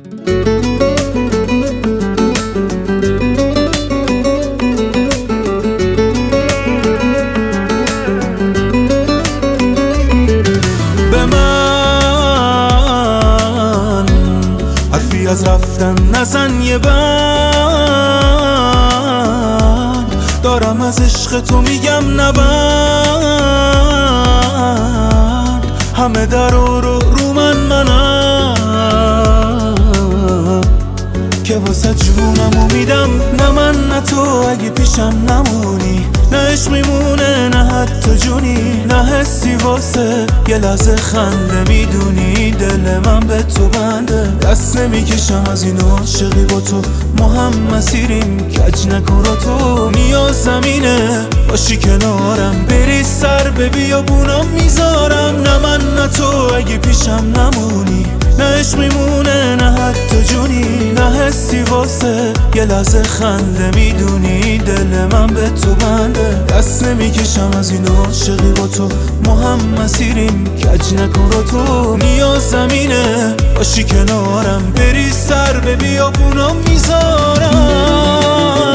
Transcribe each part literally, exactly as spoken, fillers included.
به من حرفی از رفتن نزن یه بند، دارم از عشق تو میگم نبند. همه در رو رو من منم که واسه جونمو میدم، نه من نه تو اگه پیشم نمونی. نه عشق میمونه نه حتی جونی، نه حسی واسه یه لحظه خنده. میدونی دل من به تو بنده، دست نمیکشم از این عاشقی با تو. ما هم مسیریم کج نکن رو تو. نیاز زمینه باشی کنارم، بری سر به بیابونم میذارم. نه من نه تو اگه پیشم نمونی، نه عشق میمونه نه حتی جونی، نه حسی واسه یه لحظه خنده. میدونی دل من به تو بنده، دست نمیکشم از این عاشقی با تو. ما هم مسیریم کج نکن رو تو. نیاز زمینه باشی کنارم، بری سر به بیابونم میذارم.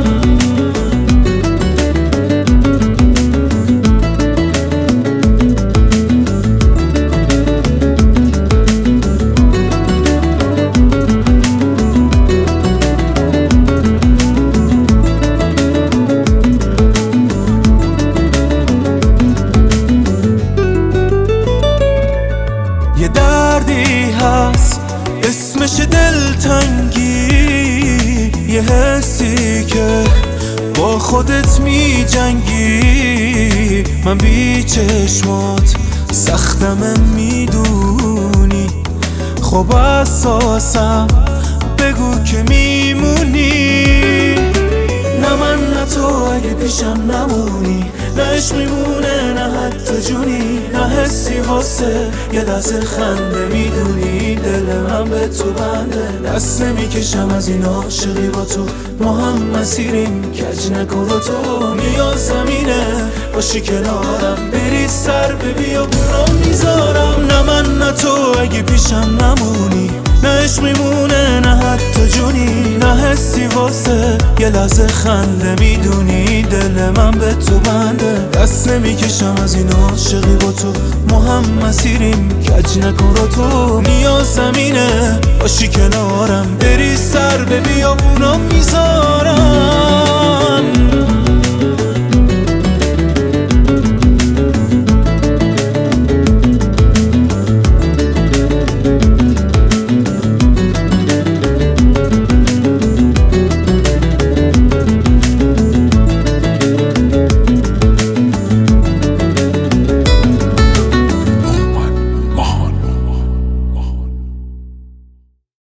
یه دردی هست اسمش دلتنگی، یه حسی که با خودت می جنگی. من بی چشمات سختمه میدونی، خب اساسم بگو که میمونی. نه من نه تو اگه پیشم نمونی، نه عشق میمونه نه حتی جونی، نه حسی واسه یه لحظه خنده. میدونی دل من به تو بنده، دست نمیکشم از این عاشقی با تو. ما هم مسیریم کج نکن رو تو. نیاز زمینه باشی کنارم، بری سر به بیابونم میذارم. نه من نه تو اگه پیشم نمونی، نه عشق میمونه نه حتی جونی، نه حسی واسه یه لحظه خنده. میدونی دل من به تو بنده، دست نمیکشم از این عاشقی با تو. ما هم مسیریم کج نکن رو تو. نیاز زمینه باشی کنارم، بری سر به بیابونم میذارم.